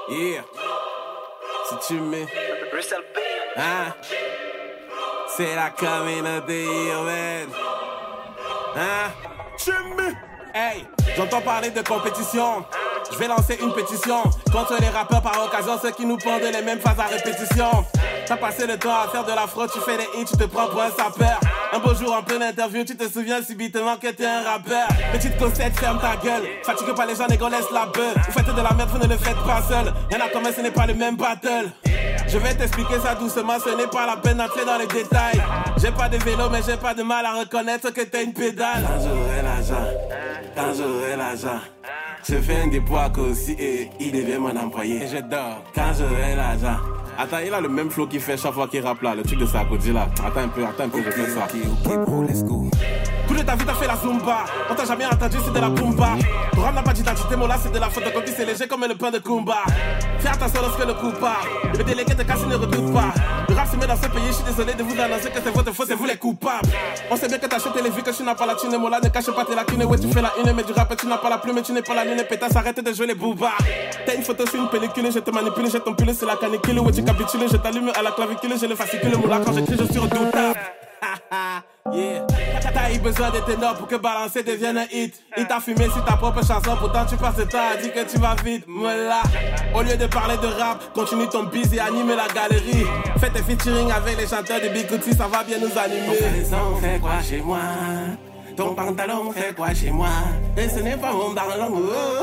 Yeah. Si tu mets. Hein? C'est la communauté urbaine. Hein? Jimmy. Hey, j'entends parler de compétition. Je vais lancer une pétition contre les rappeurs par occasion, ceux qui nous pendent les mêmes phases à répétition. T'as passé le temps à faire de la fraude, tu fais des hits, tu te prends pour un sapeur. Un beau jour en pleine interview, tu te souviens subitement que t'es un rappeur. Petite cossette, ferme ta gueule. Fatigue pas les gens, les gars, laisse la beuh. Vous faites de la merde, vous ne le faites pas seul. Y'en a combien, ce n'est pas le même battle. Je vais t'expliquer ça doucement, ce n'est pas la peine d'entrer dans les détails. J'ai pas de vélo, mais j'ai pas de mal à reconnaître que t'es une pédale. Quand j'aurai l'argent, je fais un dépôt à Kossi et il devient mon employé. Et je dors quand j'aurai l'argent. Attends, il a le même flow qu'il fait chaque fois qu'il rappe là, le truc de Sarkozy là. Attends un peu, je fais ça. Ok, bro, let's go. Toute ta vie t'as fait la Zumba. On t'a jamais entendu, c'est de la Pumba. Ton rap n'a pas d'identité, mon là c'est de la photocopie, c'est léger comme le pain de Kumba. Fais attention lorsque le coup part. Le délégué te casse, il ne redoute pas. Le rap se met dans ce pays, je suis désolé de vous annoncer que c'est votre faute, c'est vous les coupables. On sait bien que t'achètes les vues, que tu n'as pas la thune, mon là ne cache pas tes lacunes. Ouais, tu fais la une, mais du rap, tu n'as pas la plume, tu n'es pas la lune, pétasse, arrête de jouer les boubas. T'as une photo sur une pellicule, je te manipule, je t'empile, c'est la canicule. Ouais, tu capitules, je t'allume à la clavicule, je le fascicule, mon là quand j'écris, je suis redoutable. Yeah. T'as eu besoin de ténors pour que balancer devienne un hit. Il t'a fumé sur ta propre chanson, pourtant tu passes le temps à dire que tu vas vite. Voilà. Au lieu de parler de rap, continue ton bise et anime la galerie. Fais tes featuring avec les chanteurs de Bigouti, ça va bien nous animer. Ton caleçon fait quoi chez moi? Ton pantalon fait quoi chez moi? Et ce n'est pas mon darlon.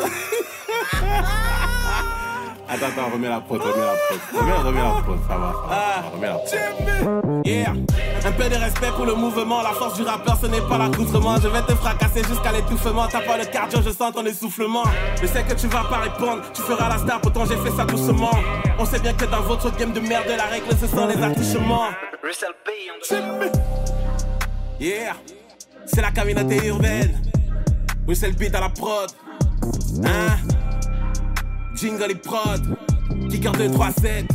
Attends, remets la prod, remets la prod, ça va, remets la prod. Yeah, un peu de respect pour le mouvement, la force du rappeur ce n'est pas l'accoutrement. Je vais te fracasser jusqu'à l'étouffement, t'as pas le cardio, je sens ton essoufflement. Je sais que tu vas pas répondre, tu feras la star, pourtant j'ai fait ça doucement. On sait bien que dans votre game de merde, la règle ce sont les attouchements. Yeah, c'est la communauté urbaine, Russell Beat à la prod. Hein? Jingle et prod, Kicker 237.